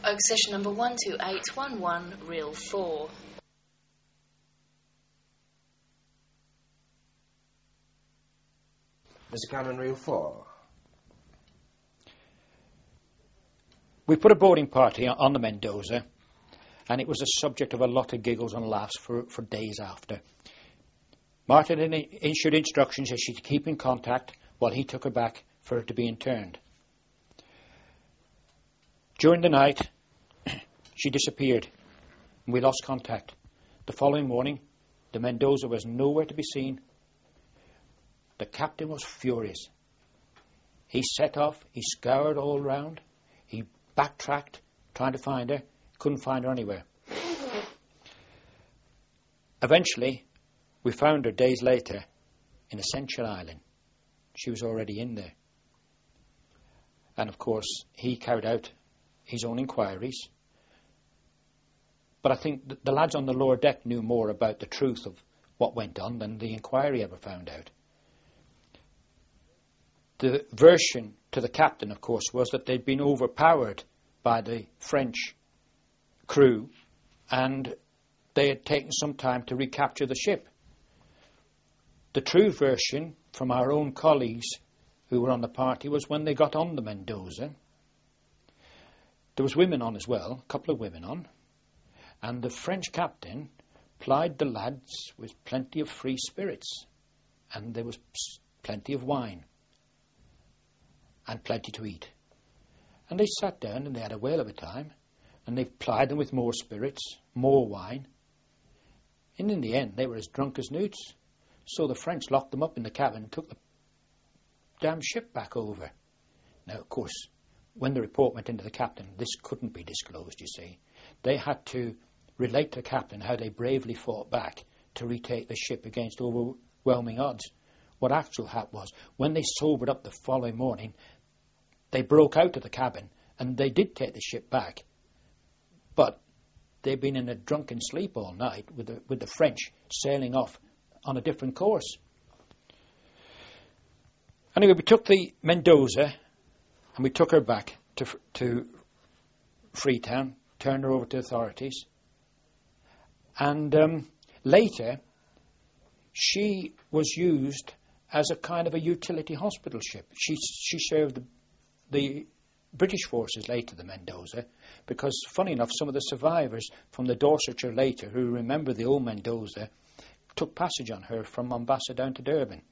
Position number 12811, reel 4. Mr. Cannon, reel 4. We put a boarding party on the Mendoza, and it was the subject of a lot of giggles and laughs for days after. Martin issued instructions that she to keep in contact while he took her back for her to be interned. During the night, she disappeared, and we lost contact. The following morning, the Mendoza was nowhere to be seen. The captain was furious. He set off, he scoured all round, he backtracked, trying to find her, couldn't find her anywhere. Eventually, we found her days later in Ascension Island. She was already in there. And of course, he carried out his own inquiries. But I think the lads on the lower deck knew more about the truth of what went on than the inquiry ever found out. The version to the captain, of course, was that they'd been overpowered by the French crew and they had taken some time to recapture the ship. The true version from our own colleagues who were on the party was when they got on the Mendoza. There was women on as well, a couple of women on, and the French captain plied the lads with plenty of free spirits, and there was plenty of wine and plenty to eat. And they sat down and they had a whale of a time, and they plied them with more spirits, more wine, and in the end they were as drunk as newts. So the French locked them up in the cabin and took the damn ship back over. Now, of course, when the report went into the captain, this couldn't be disclosed, you see. They had to relate to the captain how they bravely fought back to retake the ship against overwhelming odds. What actually happened was, when they sobered up the following morning, they broke out of the cabin and they did take the ship back. But they'd been in a drunken sleep all night with the French sailing off on a different course. Anyway, we took the Mendoza and we took her back to Freetown, turned her over to authorities. And later, she was used as a kind of a utility hospital ship. She served the British forces later, the Mendoza, because, funny enough, some of the survivors from the Dorsetshire later, who remember the old Mendoza, took passage on her from Mombasa down to Durban.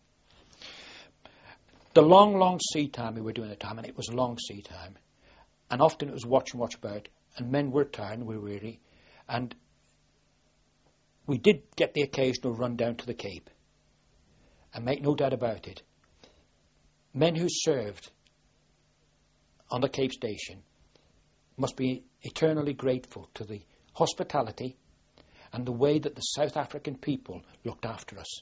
The long sea time we were doing at the time, and it was a long sea time, and often it was watch about, and men were tired and we were weary, and we did get the occasional run down to the Cape, and make no doubt about it, men who served on the Cape Station must be eternally grateful to the hospitality and the way that the South African people looked after us.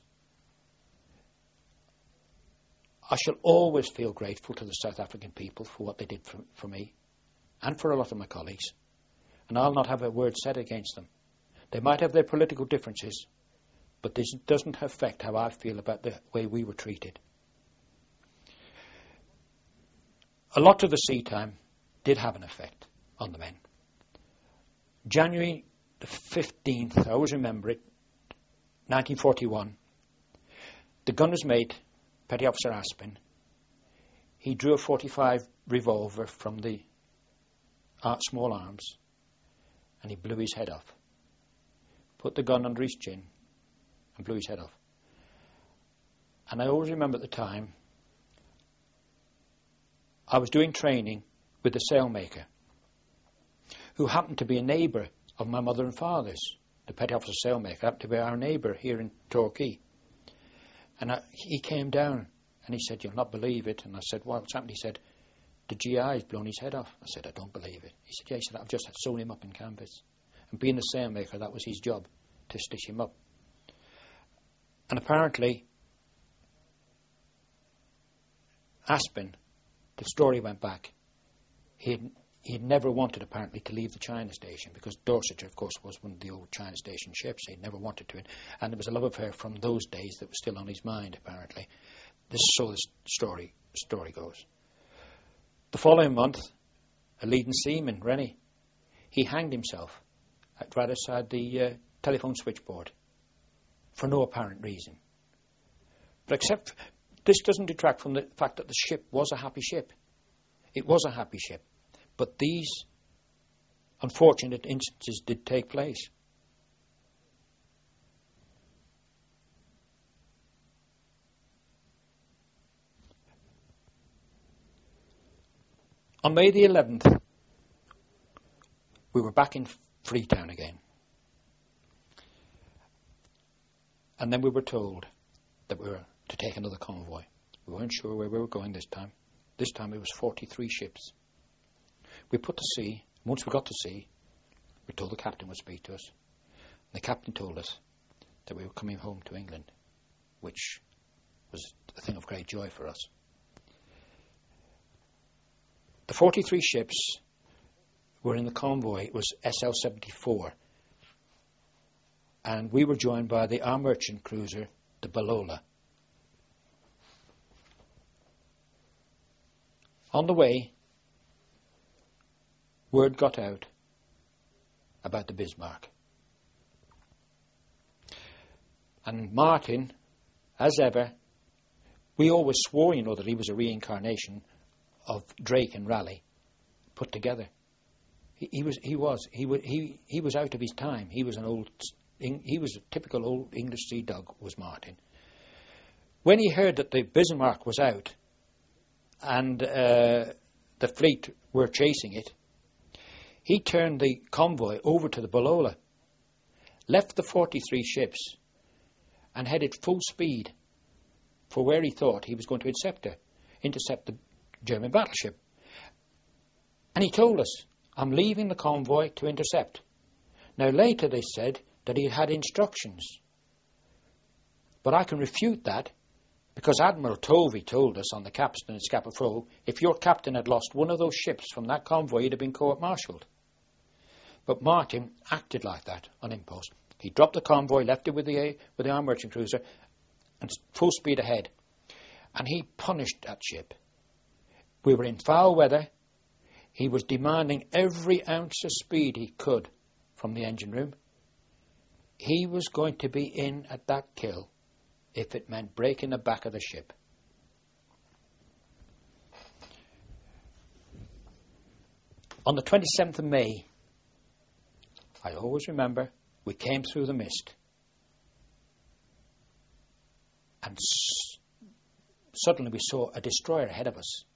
I shall always feel grateful to the South African people for what they did for me and for a lot of my colleagues, and I'll not have a word said against them. They might have their political differences, but this doesn't affect how I feel about the way we were treated. A lot of the sea time did have an effect on the men. January the 15th, I always remember it, 1941, the gunner's mate, Petty Officer Aspin, he drew a .45 revolver from the small arms and he blew his head off. Put the gun under his chin and blew his head off. And I always remember at the time, I was doing training with the sailmaker, who happened to be a neighbour of my mother and father's. The Petty Officer sailmaker happened to be our neighbour here in Torquay. And he came down and he said, "You'll not believe it." And I said, "What's happened?" He said, "The GI's blown his head off." I said, "I don't believe it." He said, "Yeah." He said, "I've just sewn him up in canvas." And being the sailmaker, that was his job, to stitch him up. And apparently, Aspin, the story went back, he had never wanted, apparently, to leave the China Station, because Dorsetshire, of course, was one of the old China Station ships. He'd never wanted to. And there was a love affair from those days that was still on his mind, apparently. This is so the story goes. The following month, a leading seaman, Rennie, he hanged himself right outside the telephone switchboard for no apparent reason. But this doesn't detract from the fact that the ship was a happy ship. It was a happy ship. But these unfortunate instances did take place. On May the 11th, we were back in Freetown again. And then we were told that we were to take another convoy. We weren't sure where we were going this time. This time it was 43 ships. We put to sea. Once we got to sea, we told the captain would speak to us. And the captain told us that we were coming home to England, which was a thing of great joy for us. The 43 ships were in the convoy. It was SL-74. And we were joined by the armed merchant cruiser, the Balola. On the way, word got out about the Bismarck. And Martin, as ever, we always swore, that he was a reincarnation of Drake and Raleigh put together. He was out of his time. He was a typical old English sea dog, was Martin. When he heard that the Bismarck was out and the fleet were chasing it, he turned the convoy over to the Balola, left the 43 ships, and headed full speed for where he thought he was going to intercept the German battleship. And he told us, I'm leaving the convoy to intercept. Now later they said that he had instructions. But I can refute that, because Admiral Tovey told us on the capstan at Scapa Flow, if your captain had lost one of those ships from that convoy, he'd have been court-martialed. But Martin acted like that on impulse. He dropped the convoy, left it with the armed merchant cruiser, and full speed ahead. And he punished that ship. We were in foul weather. He was demanding every ounce of speed he could from the engine room. He was going to be in at that kill if it meant breaking the back of the ship. On the 27th of May, I always remember, we came through the mist. And suddenly we saw a destroyer ahead of us.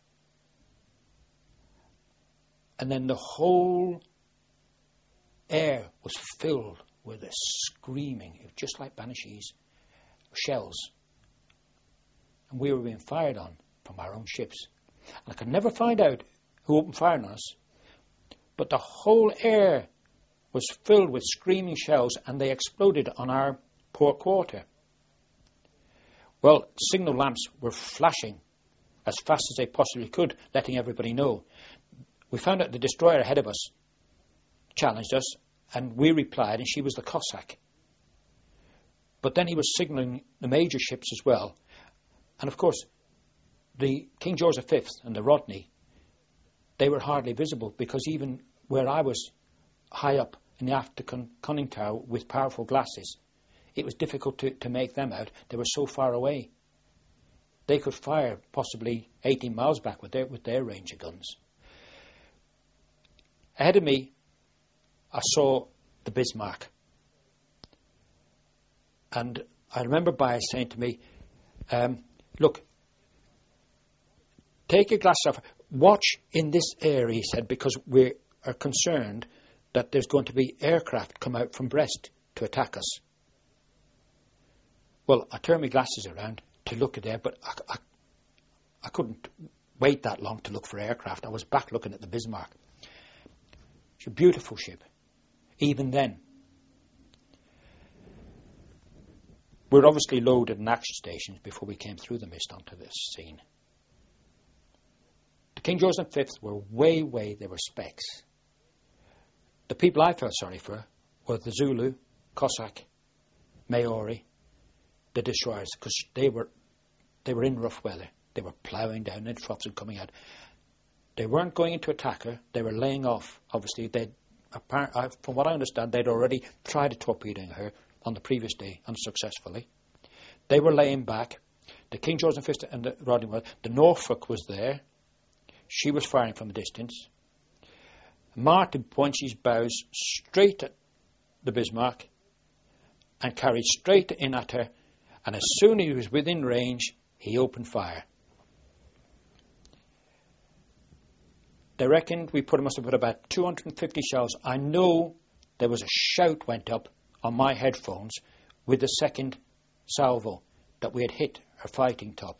And then the whole air was filled with a screaming, it was just like banshees, shells. And we were being fired on from our own ships. And I could never find out who opened fire on us, but the whole air was filled with screaming shells, and they exploded on our port quarter. Well, signal lamps were flashing as fast as they possibly could, letting everybody know. We found out the destroyer ahead of us challenged us, and we replied, and she was the Cossack. But then he was signalling the major ships as well. And of course, the King George V and the Rodney, they were hardly visible, because even where I was high up in the after conning tower with powerful glasses, it was difficult to make them out. They were so far away. They could fire possibly 18 miles back with their range of guns. Ahead of me, I saw the Bismarck. And I remember Byers saying to me, look, take your glasses off. Watch in this area, he said, because we are concerned that there's going to be aircraft come out from Brest to attack us. Well, I turned my glasses around to look at there, but I couldn't wait that long to look for aircraft. I was back looking at the Bismarck. It's a beautiful ship, even then. We're obviously loaded in action stations before we came through the mist onto this scene. The King George V were way, they were specks. The people I felt sorry for were the Zulu, Cossack, Maori, the destroyers, because they were in rough weather. They were ploughing down in troughs and coming out. They weren't going into attack her. They were laying off. Obviously, they'd from what I understand, they'd already tried torpedoing her on the previous day unsuccessfully. They were laying back. The King George V and the Rodney were. The Norfolk was there. She was firing from a distance. Martin points his bows straight at the Bismarck and carried straight in at her, and as soon as he was within range, he opened fire. They reckoned must have put about 250 shells. I know there was a shout went up on my headphones with the second salvo that we had hit her fighting top.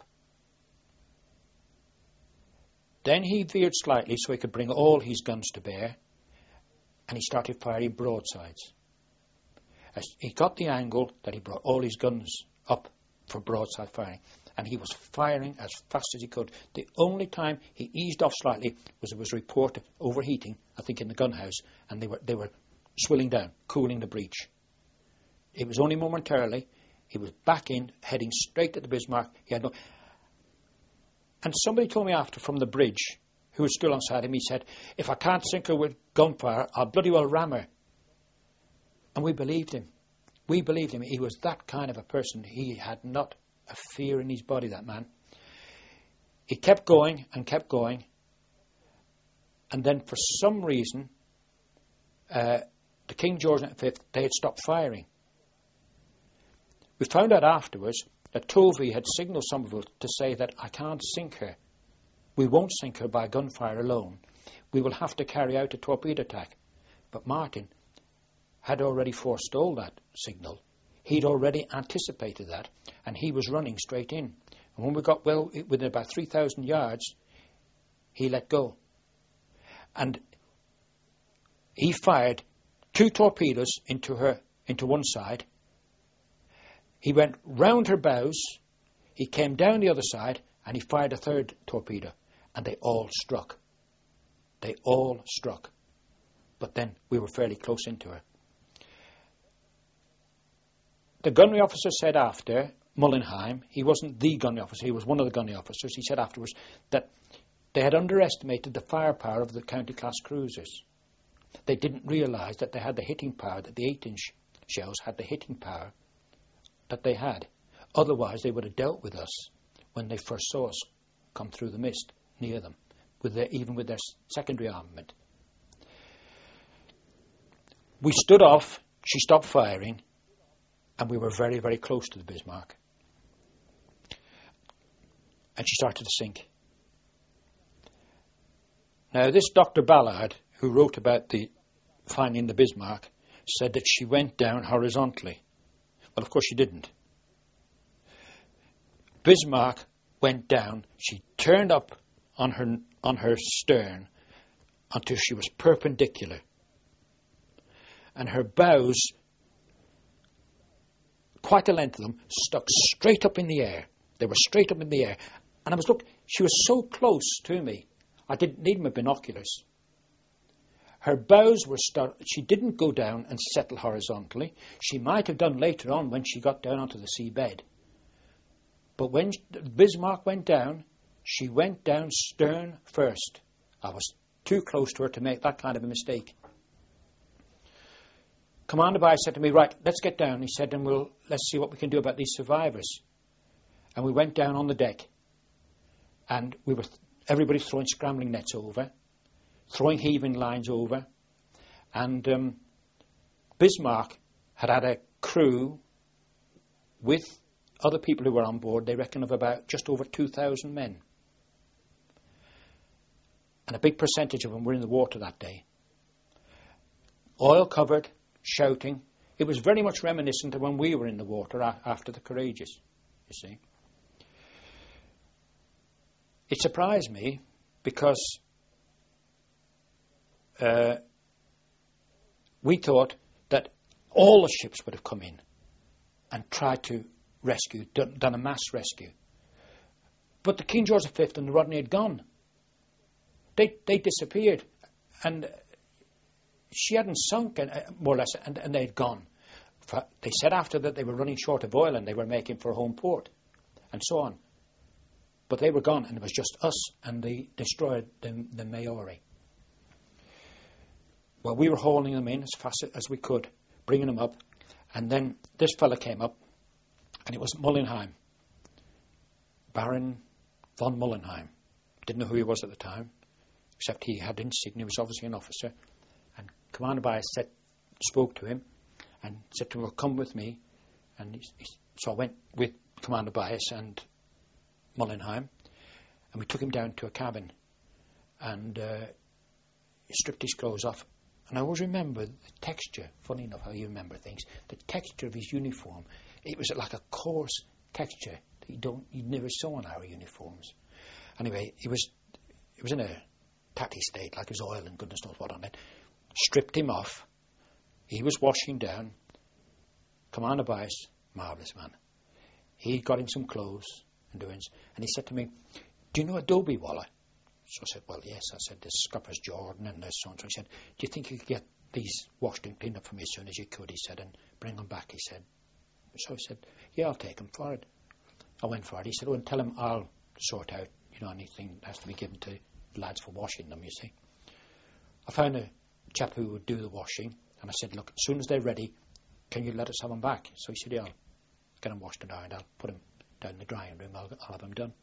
Then he veered slightly so he could bring all his guns to bear, and he started firing broadsides. As he got the angle that he brought all his guns up for broadside firing, and he was firing as fast as he could. The only time he eased off slightly was there was a report of overheating, I think in the gun house, and they were swilling down, cooling the breech. It was only momentarily. He was back in, heading straight at the Bismarck. He had no... And somebody told me after from the bridge, who was still on side him, he said, if I can't sink her with gunfire, I'll bloody well ram her. And we believed him. We believed him. He was that kind of a person. He had not a fear in his body, that man. He kept going and kept going. And then for some reason, the King George V, they had stopped firing. We found out afterwards that Tovey had signalled Somerville to say that I can't sink her. We won't sink her by gunfire alone. We will have to carry out a torpedo attack. But Martin had already forestalled that signal. He'd already anticipated that, and he was running straight in. And when we got within about 3,000 yards, he let go. And he fired 2 torpedoes into one side. He went round her bows, he came down the other side, and he fired a 3rd torpedo. And they all struck. They all struck. But then we were fairly close into her. The gunnery officer said after, Mullenheim, he wasn't the gunnery officer, he was one of the gunnery officers, he said afterwards that they had underestimated the firepower of the county class cruisers. They didn't realise that they had the hitting power, that the 8-inch shells had the hitting power that they had. Otherwise they would have dealt with us when they first saw us come through the mist near them, even with their secondary armament. We stood off, she stopped firing, and we were very, very close to the Bismarck. And she started to sink. Now, this Dr. Ballard, who wrote about finding the Bismarck, said that she went down horizontally. Well, of course she didn't. Bismarck went down. She turned up on her stern until she was perpendicular. And her bows, quite a length of them, stuck straight up in the air. They were straight up in the air. And she was so close to me, I didn't need my binoculars. Her bows were she didn't go down and settle horizontally. She might have done later on when she got down onto the seabed. But when Bismarck went down, she went down stern first. I was too close to her to make that kind of a mistake. Commander Byers said to me, right, let's get down. He said, and let's see what we can do about these survivors. And we went down on the deck. And everybody throwing scrambling nets over, throwing heaving lines over. And Bismarck had a crew with other people who were on board, they reckon of about just over 2,000 men. And a big percentage of them were in the water that day. Oil covered, shouting. It was very much reminiscent of when we were in the water after the Courageous, you see. It surprised me because we thought that all the ships would have come in and tried to rescue, done a mass rescue. But the King George V and the Rodney had gone. They disappeared. And she hadn't sunk, more or less, and they had gone. They said after that they were running short of oil and they were making for home port, and so on. But they were gone, and it was just us, and they destroyed the Maori. Well, we were hauling them in as fast as we could, bringing them up, and then this fella came up, and it was Mullenheim, Baron von Mullenheim. Didn't know who he was at the time, except he had insignia. He was obviously an officer. And Commander Byas spoke to him and said to him, well, come with me. And so I went with Commander Byas and Mullenheim, and we took him down to a cabin, and he stripped his clothes off. And I always remember the texture, funny enough how you remember things, the texture of his uniform. It was like a coarse texture that you never saw on our uniforms. Anyway, it was in a tatty state, like his oil and goodness knows what on it. Stripped him off. He was washing down. Commander Byas, marvellous man. He got him some clothes and doings, and he said to me, do you know Adobe Waller? So I said, well, yes. I said, there's Scuppers Jordan and there's so-and-so. He said, do you think you could get these washed and cleaned up for me as soon as you could? He said, and bring them back, he said. So I said, yeah, I'll take them for it. I went for it. He said, oh, and tell him I'll sort out, anything that has to be given to lads for washing them, you see. I found a chap who would do the washing, and I said, look, as soon as they're ready, can you let us have them back? So he said, yeah, I'll get them washed and ironed. I'll put them down in the drying room. I'll have them done.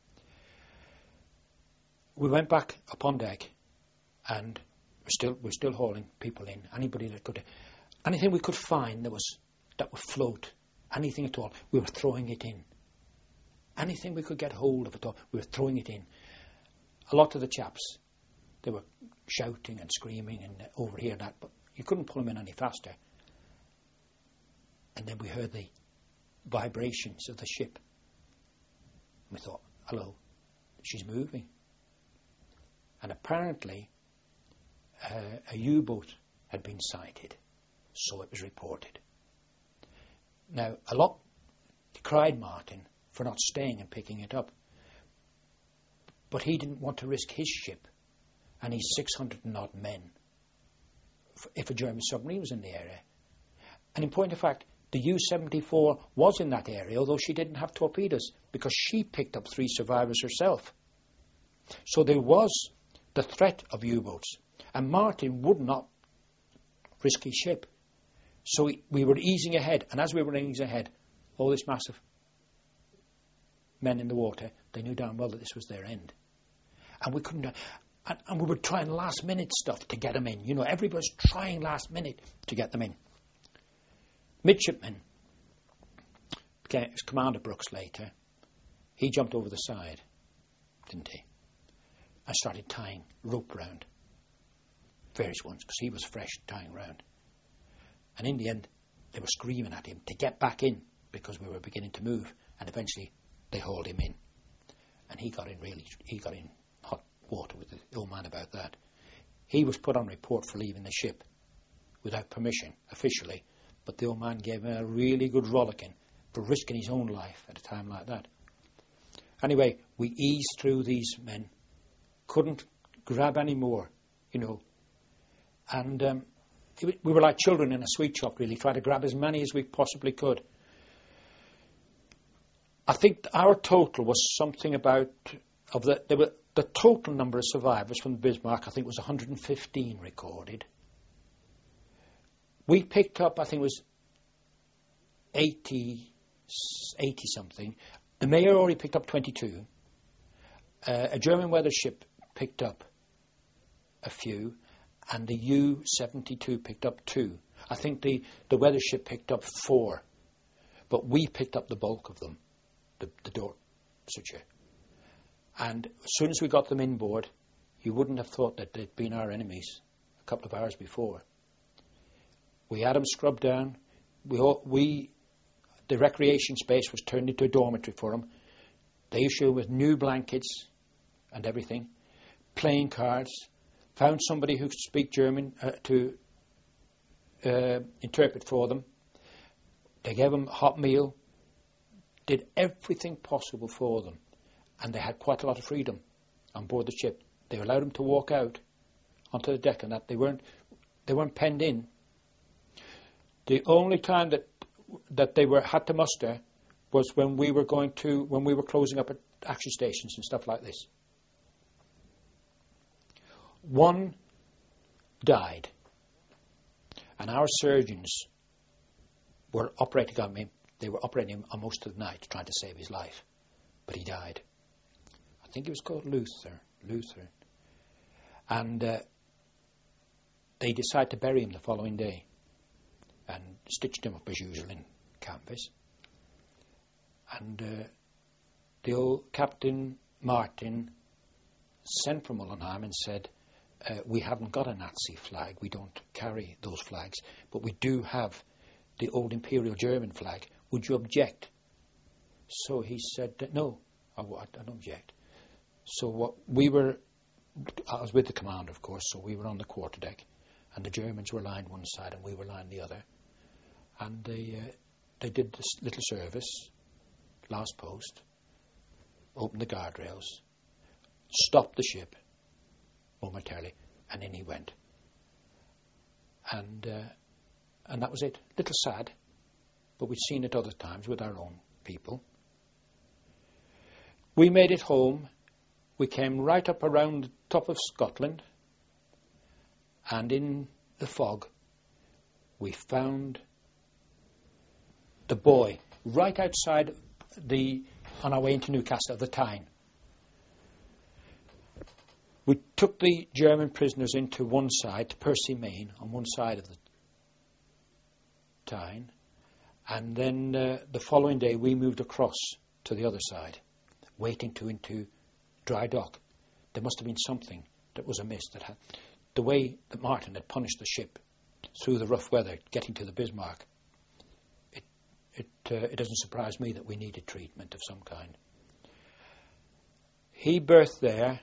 We went back up on deck, and we're still hauling people in. Anything we could find that would float, anything at all, we were throwing it in. Anything we could get hold of at all, we were throwing it in. A lot of the chaps, they were shouting and screaming and over here and that, but you couldn't pull them in any faster. And then we heard the vibrations of the ship. We thought, hello, she's moving. And apparently a U-boat had been sighted, so it was reported. Now, a lot decried Martin for not staying and picking it up, but he didn't want to risk his ship and his 600 and odd men if a German submarine was in the area. And in point of fact, the U-74 was in that area, although she didn't have torpedoes, because she picked up 3 survivors herself. So there was the threat of U-boats, and Martin would not risk his ship. So we were easing ahead, and as we were easing ahead, all this massive men in the water, they knew damn well that this was their end. And we couldn't, and we were trying last minute stuff to get them in. Everybody was trying last minute to get them in. Midshipman, it was Commander Brooks later, he jumped over the side, didn't he? And started tying rope round various ones, because he was fresh tying round. And in the end, they were screaming at him to get back in, because we were beginning to move, and eventually they hauled him in. And he got in hot water with the old man about that. He was put on report for leaving the ship without permission, officially, but the old man gave him a really good rollicking for risking his own life at a time like that. Anyway, we eased through these men, couldn't grab any more, and we were like children in a sweet shop, really, trying to grab as many as we possibly could. I think our total was something about, the total number of survivors from the Bismarck, I think, was 115 recorded. We picked up, I think it was 80 something. The Mayor already picked up 22. A German weather ship picked up a few, and the U-72 picked up 2. I think the weather ship picked up 4, but we picked up the bulk of them, the Dorsetshire. And as soon as we got them inboard, you wouldn't have thought that they'd been our enemies a couple of hours before. We had them scrubbed down. The recreation space was turned into a dormitory for them. They issued with new blankets and everything, playing cards, found somebody who could speak German to interpret for them. They gave them a hot meal, did everything possible for them, and they had quite a lot of freedom on board the ship. They allowed them to walk out onto the deck, and that they weren't penned in. The only time that they had to muster was when we were closing up at action stations and stuff like this. One died And our surgeons were operating on him. They were operating him on most of the night, trying to save his life. But he died. I think he was called Luther. And they decided to bury him the following day and stitched him up as usual in canvas. And the old Captain Martin sent from Mullenheim and said, we haven't got a Nazi flag, we don't carry those flags, but we do have the old Imperial German flag. Would you object? So he said, no, I don't object. So I was with the commander, of course, so we were on the quarterdeck, and the Germans were lined one side and we were lined the other. And they did this little service, last post, opened the guardrails, stopped the ship momentarily, and in he went. And that was it. Little sad, but we'd seen it other times with our own people. We made it home. We came right up around the top of Scotland, and in the fog we found the buoy right outside on our way into Newcastle, the Tyne. We took the German prisoners into one side, to Percy Main, on one side of the Tyne, and then the following day we moved across to the other side, waiting into dry dock. There must have been something that was amiss. The way that Martin had punished the ship through the rough weather, getting to the Bismarck, it doesn't surprise me that we needed treatment of some kind. He berthed there,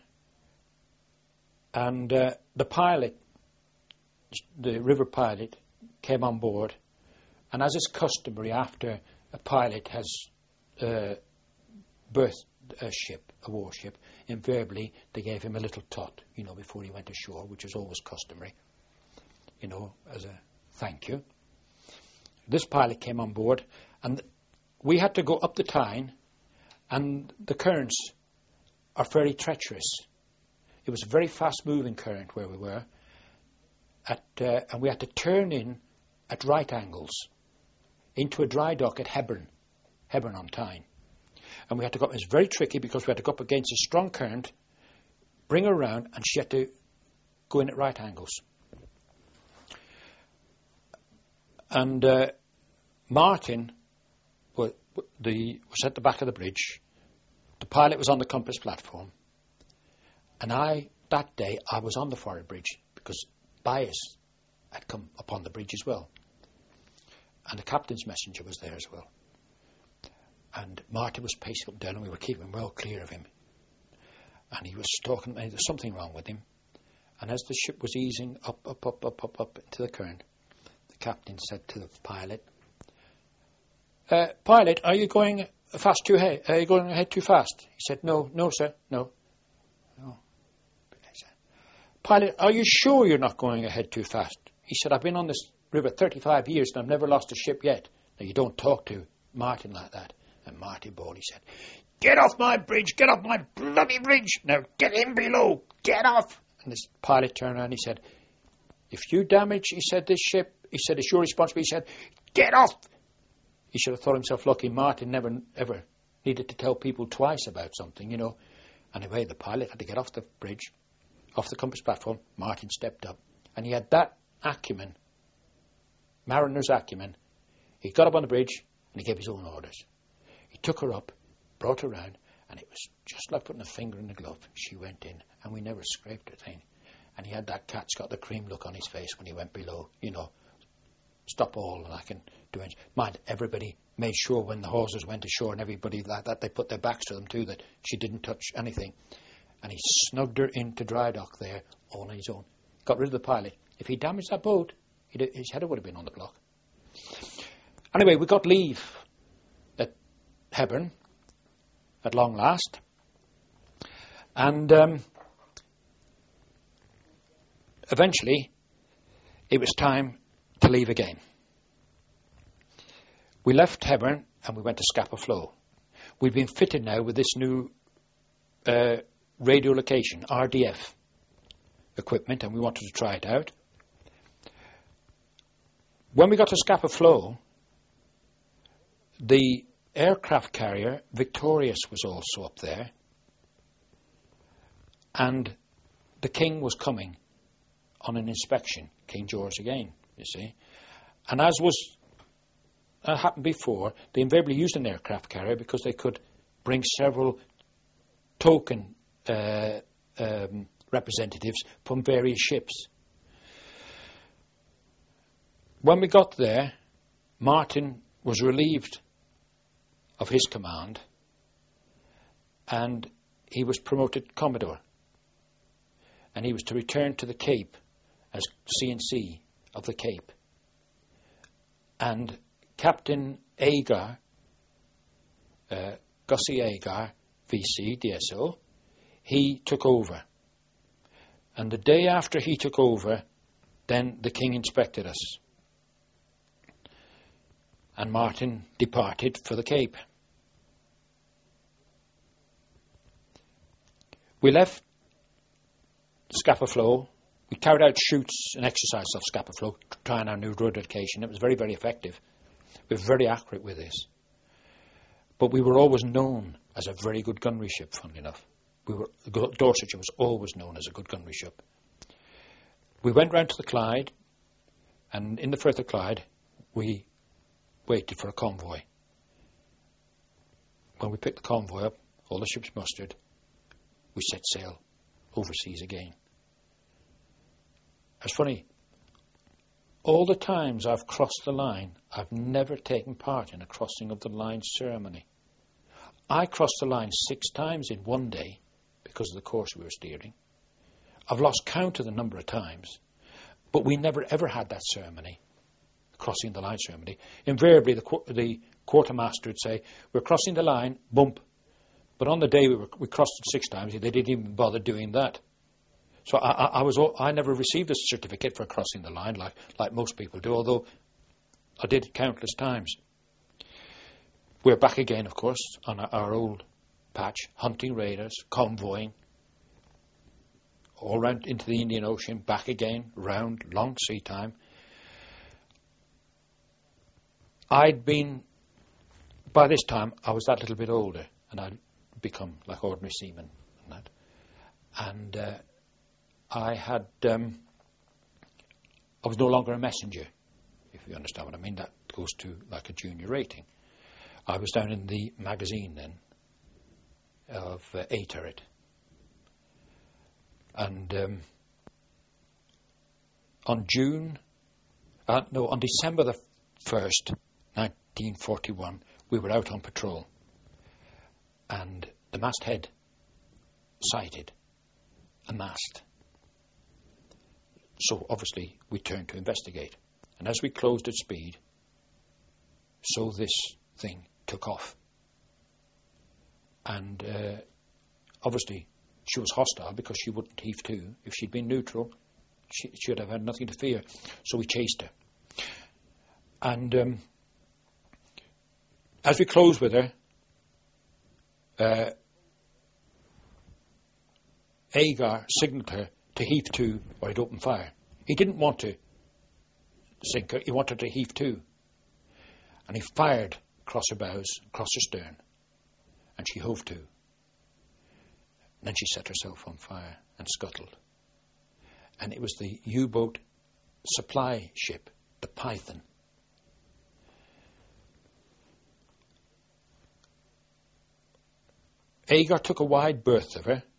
and the pilot, the river pilot, came on board, and as is customary after a pilot has berthed a warship, invariably they gave him a little tot, before he went ashore, which is always customary, as a thank you. This pilot came on board, and we had to go up the Tyne, and the currents are very treacherous. It was a very fast-moving current where we were, and we had to turn in at right angles into a dry dock at Hebburn-on-Tyne. And we had to go up. It was very tricky because we had to go up against a strong current, bring her around, and she had to go in at right angles. And Martin was at the back of the bridge. The pilot was on the compass platform. And that day, I was on the forward bridge because Bias had come upon the bridge as well. And the captain's messenger was there as well. And Martin was pacing up and down, and we were keeping well clear of him. And he was talking, and there was something wrong with him. And as the ship was easing up into the current, the captain said to the pilot, "Pilot, are you going fast too ahead? Are you going ahead too fast?" He said, "No, sir, no." "Pilot, are you sure you're not going ahead too fast?" He said, "I've been on this river 35 years and I've never lost a ship yet." Now, you don't talk to Martin like that. And Martin Bawley said, "Get off my bridge, get off my bloody bridge. Now get in below, get off." And this pilot turned around and he said, "If you damage," he said, "this ship," he said, "it's your responsibility." He said, "Get off." He should have thought himself lucky Martin never ever needed to tell people twice about something, Anyway, the pilot had to get off the bridge, off the compass platform. Martin stepped up, and he had that acumen, mariner's acumen. He got up on the bridge and he gave his own orders. He took her up, brought her round, and it was just like putting a finger in the glove. She went in, and we never scraped her thing. And he had that cat's got the cream look on his face when he went below, stop all, and I can do it. Mind, everybody made sure when the hawsers went ashore and everybody like that, they put their backs to them too, that she didn't touch anything. And he snugged her into dry dock there, all on his own. Got rid of the pilot. If he damaged that boat, his head would have been on the block. Anyway, we got leave at Hebburn, at long last. And eventually, it was time to leave again. We left Hebburn and we went to Scapa Flow. We'd been fitted now with this new radio location, RDF equipment, and we wanted to try it out. When we got to Scapa Flow, the aircraft carrier Victorious was also up there, and the King was coming on an inspection, King George again, you see. And as was happened before, they invariably used an aircraft carrier because they could bring several token representatives from various ships. When we got there, Martin was relieved of his command and he was promoted Commodore, and he was to return to the Cape as C&C of the Cape. And Captain Agar, Gussie Agar, VC, DSO, he took over. And the day after he took over, then the King inspected us. And Martin departed for the Cape. We left Scapa Flow. We carried out shoots and exercises off Scapa Flow, trying our new road education. It was very, very effective. We were very accurate with this. But we were always known as a very good gunnery ship, funnily enough. Dorsetshire was always known as a good gunnery ship. We went round to the Clyde, and in the Firth of Clyde, we waited for a convoy. When we picked the convoy up, all the ships mustered, we set sail overseas again. It's funny, all the times I've crossed the line, I've never taken part in a crossing of the line ceremony. I crossed the line 6 times in one day because of the course we were steering. I've lost count of the number of times, but we never ever had that ceremony, crossing the line ceremony. Invariably, the quartermaster would say, "We're crossing the line, bump." But on the day we crossed it 6 times, they didn't even bother doing that. So I never received a certificate for crossing the line like most people do, although I did it countless times. We're back again, of course, on our old patch, hunting raiders, convoying, all round into the Indian Ocean, back again, round, long sea time. By this time, I was that little bit older, and I'd become like ordinary seamen and that. And I was no longer a messenger, if you understand what I mean. That goes to like a junior rating. I was down in the magazine then of A Turret. And on December the 1st, 1941, we were out on patrol, and the masthead sighted a mast. So obviously we turned to investigate, and as we closed at speed, so this thing took off. And obviously she was hostile because she wouldn't heave to. If she'd been neutral, she'd have had nothing to fear. So we chased her. And as we closed with her, Agar signalled her to heave to or he'd open fire. He didn't want to sink her, he wanted to heave to. And he fired across her bows, across her stern, and she hove to. And then she set herself on fire and scuttled. And it was the U-boat supply ship, the Python. Agar took a wide berth of her,